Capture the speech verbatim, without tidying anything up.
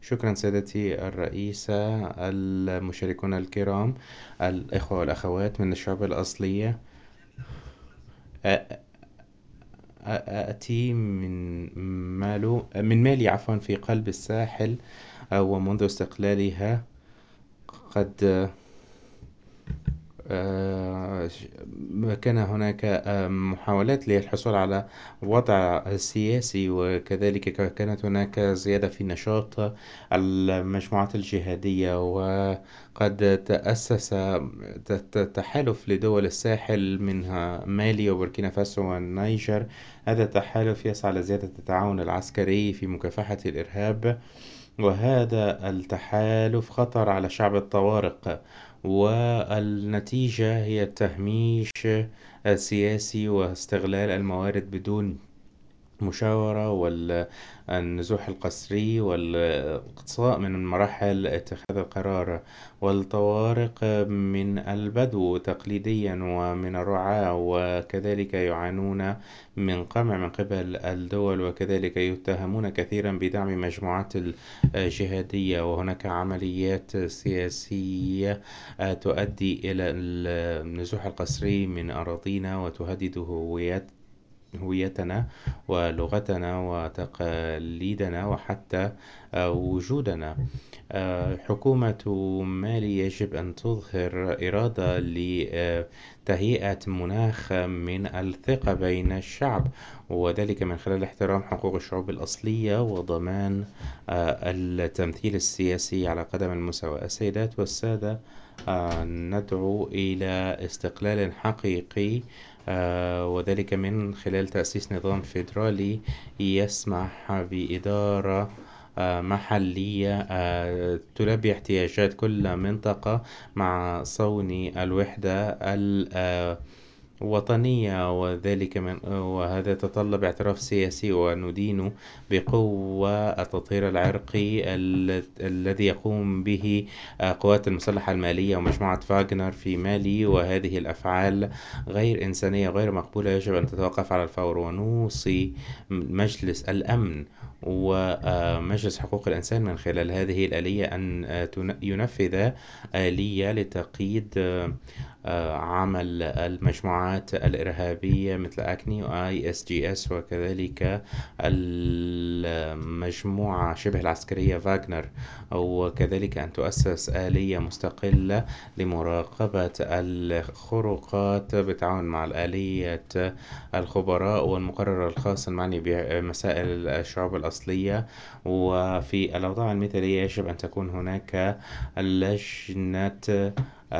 شكرا سيدتي الرئيسة، المشاركون الكرام، الإخوة والأخوات من الشعوب الأصلية. أ- آتي من مالو من مالي عفوا في قلب الساحل، ومنذ استقلالها قد آه، كان هناك آه، محاولات للحصول على وضع سياسي، وكذلك كانت هناك زيادة في نشاط المجموعات الجهادية، وقد تأسس ت- ت- تحالف لدول الساحل منها مالي وبوركينا فاسو والنيجر. هذا التحالف يسعى لزيادة التعاون العسكري في مكافحة الإرهاب، وهذا التحالف خطر على شعب الطوارق، والنتيجة هي التهميش السياسي واستغلال الموارد بدون مشاورة، والنزوح القسري والإقصاء من مراحل اتخاذ القرار. والطوارق من البدو تقليديا ومن الرعاة، وكذلك يعانون من قمع من قبل الدول، وكذلك يتهمون كثيرا بدعم مجموعات الجهادية. وهناك عمليات سياسية تؤدي إلى النزوح القسري من أراضينا وتهدد هويات هويتنا ولغتنا وتقاليدنا وحتى آه، وجودنا. آه، حكومة مالي يجب أن تظهر إرادة لتهيئة مناخ من الثقة بين الشعب، وذلك من خلال احترام حقوق الشعوب الأصلية وضمان آه، التمثيل السياسي على قدم المساواة. السيدات والسادة، آه، ندعو إلى استقلال حقيقي، آه، وذلك من خلال تأسيس نظام فيدرالي يسمح بإدارة آه، محلية آه، تلبي احتياجات كل منطقة مع صون الوحدة الوطنية، وذلك من وهذا يتطلب اعتراف سياسي، وندين بقوة التطهير العرقي ال- الذي يقوم به آه، قوات المسلحة المالية ومجموعة فاغنر في مالي. وهذه الأفعال غير إنسانية غير مقبولة، يجب أن تتوقف على الفور. ونوصي مجلس الأمن ومجلس حقوق الإنسان من خلال هذه الآلية أن آه، تن- ينفذ آلية لتقييد آه، آه، عمل المجموعات الإرهابية مثل أكني وآي إس جي إس، وكذلك المجموعة شبه العسكرية فاغنر، وكذلك أن تؤسس آلية مستقلة لمراقبة الخروقات بالتعاون مع الآلية الخبراء والمقرر الخاص المعني بمسائل الشعوب الأصلية. وفي الأوضاع المثالية يجب أن تكون هناك لجنة